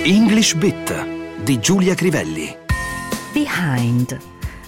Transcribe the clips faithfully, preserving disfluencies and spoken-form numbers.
English Bit di Giulia Crivelli. Behind.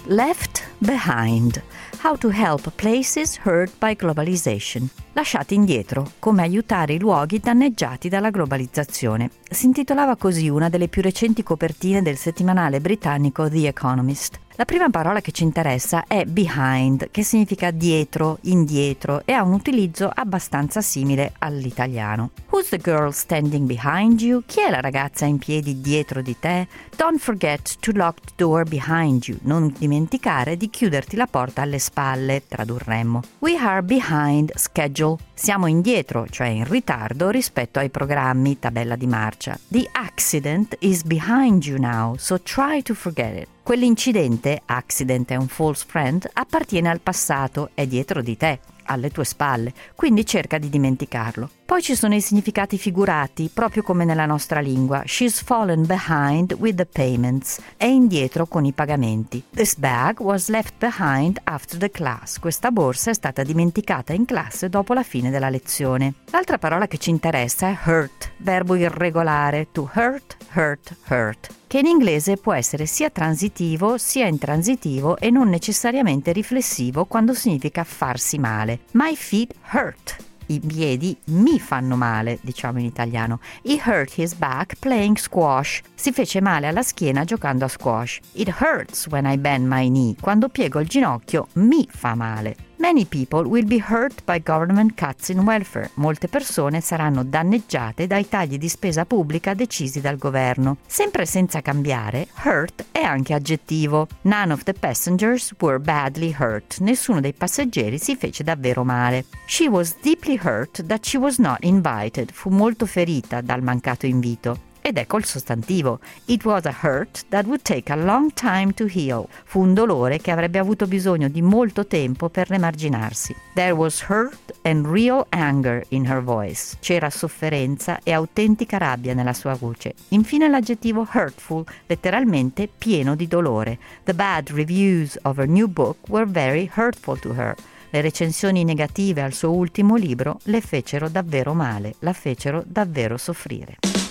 Left behind. How to help places hurt by globalization. Lasciati indietro. Come aiutare i luoghi danneggiati dalla globalizzazione. Si intitolava così una delle più recenti copertine del settimanale britannico The Economist. La prima parola che ci interessa è behind, che significa dietro, indietro, e ha un utilizzo abbastanza simile all'italiano. Who's the girl standing behind you? Chi è la ragazza in piedi dietro di te? Don't forget to lock the door behind you. Non dimenticare di chiuderti la porta alle spalle, tradurremmo. We are behind schedule. Siamo indietro, cioè in ritardo rispetto ai programmi, tabella di marcia. The accident is behind you now, so try to forget it. Quell'incidente, accident è un false friend, appartiene al passato, è dietro di te, alle tue spalle, quindi cerca di dimenticarlo. Poi ci sono i significati figurati, proprio come nella nostra lingua. She's fallen behind with the payments. È indietro con i pagamenti. This bag was left behind after the class. Questa borsa è stata dimenticata in classe dopo la fine della lezione. L'altra parola che ci interessa è hurt, verbo irregolare, to hurt, hurt, hurt, che in inglese può essere sia transitivo sia intransitivo e non necessariamente riflessivo quando significa farsi male. My feet hurt. I piedi mi fanno male, diciamo in italiano. He hurt his back playing squash. Si fece male alla schiena giocando a squash. It hurts when I bend my knee. Quando piego il ginocchio mi fa male. Many people will be hurt by government cuts in welfare. Molte persone saranno danneggiate dai tagli di spesa pubblica decisi dal governo. Sempre senza cambiare, hurt è anche aggettivo. None of the passengers were badly hurt. Nessuno dei passeggeri si fece davvero male. She was deeply hurt that she was not invited. Fu molto ferita dal mancato invito. Ed ecco il sostantivo. It was a hurt that would take a long time to heal. Fu un dolore che avrebbe avuto bisogno di molto tempo per remarginarsi. There was hurt and real anger in her voice. C'era sofferenza e autentica rabbia nella sua voce. Infine l'aggettivo hurtful, letteralmente pieno di dolore. The bad reviews of her new book were very hurtful to her. Le recensioni negative al suo ultimo libro le fecero davvero male, la fecero davvero soffrire.